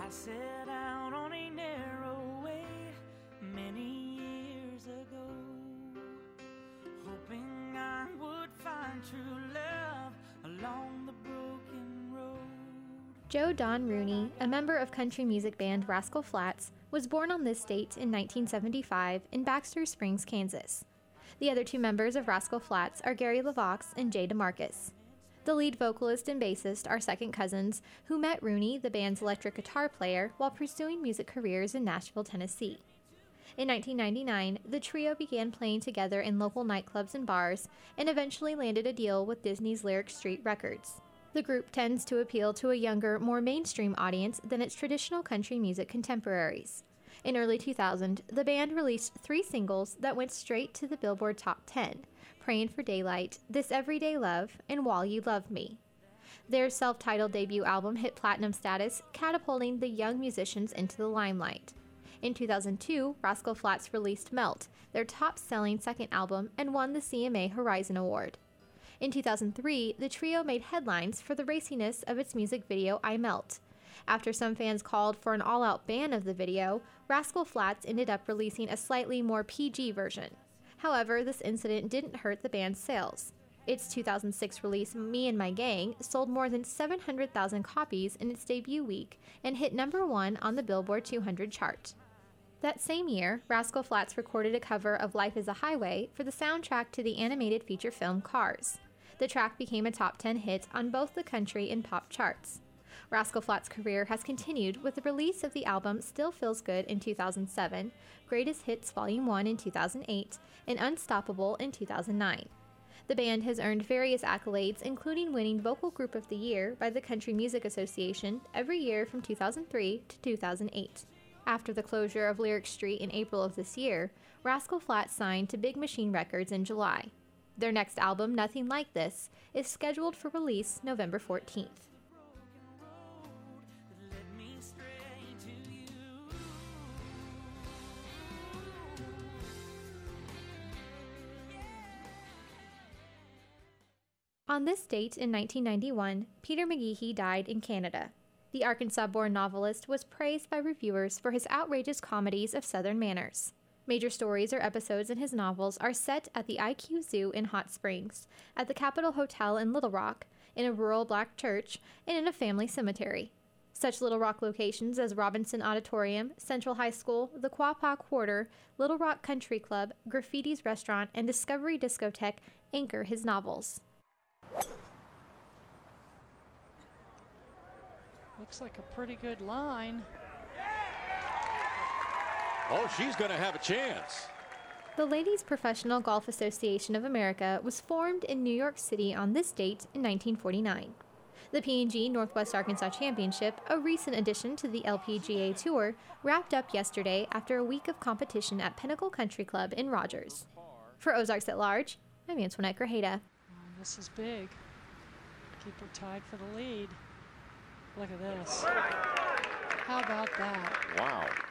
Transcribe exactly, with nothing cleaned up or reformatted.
I set out on a narrow way many years ago, hoping I would find true love along the broken road. Joe Don Rooney, a member of country music band Rascal Flatts, was born on this date in nineteen seventy-five in Baxter Springs, Kansas. The other two members of Rascal Flatts are Gary LaVox and Jay DeMarcus. The lead vocalist and bassist are second cousins who met Rooney, the band's electric guitar player, while pursuing music careers in Nashville, Tennessee. In nineteen ninety-nine, the trio began playing together in local nightclubs and bars and eventually landed a deal with Disney's Lyric Street Records. The group tends to appeal to a younger, more mainstream audience than its traditional country music contemporaries. In early two thousand, the band released three singles that went straight to the Billboard Top ten, Praying for Daylight, This Everyday Love, and While You Love Me. Their self-titled debut album hit platinum status, catapulting the young musicians into the limelight. In two thousand two, Rascal Flatts released Melt, their top-selling second album, and won the C M A Horizon Award. In two thousand three, the trio made headlines for the raciness of its music video I Melt. After some fans called for an all-out ban of the video, Rascal Flatts ended up releasing a slightly more P G version. However, this incident didn't hurt the band's sales. Its two thousand six release, Me and My Gang, sold more than seven hundred thousand copies in its debut week and hit number one on the Billboard two hundred chart. That same year, Rascal Flatts recorded a cover of Life is a Highway for the soundtrack to the animated feature film Cars. The track became a top ten hit on both the country and pop charts. Rascal Flatts' career has continued with the release of the album Still Feels Good in two thousand seven, Greatest Hits Volume one in two thousand eight, and Unstoppable in two thousand nine. The band has earned various accolades, including winning Vocal Group of the Year by the Country Music Association every year from two thousand three to two thousand eight. After the closure of Lyric Street in April of this year, Rascal Flatts signed to Big Machine Records in July. Their next album, Nothing Like This, is scheduled for release November fourteenth. On this date in nineteen ninety-one, Peter McGehee died in Canada. The Arkansas-born novelist was praised by reviewers for his outrageous comedies of Southern manners. Major stories or episodes in his novels are set at the I Q Zoo in Hot Springs, at the Capitol Hotel in Little Rock, in a rural black church, and in a family cemetery. Such Little Rock locations as Robinson Auditorium, Central High School, the Quapaw Quarter, Little Rock Country Club, Graffiti's Restaurant, and Discovery Discotheque anchor his novels. Looks like a pretty good line. Oh, she's going to have a chance. The Ladies Professional Golf Association of America was formed in New York City on this date in nineteen forty-nine. The P and G Northwest Arkansas Championship, a recent addition to the L P G A Tour, wrapped up yesterday after a week of competition at Pinnacle Country Club in Rogers. For Ozarks at Large, I'm Antoinette Grajeda. Oh, this is big. Keep her tied for the lead. Look at this. How about that? Wow.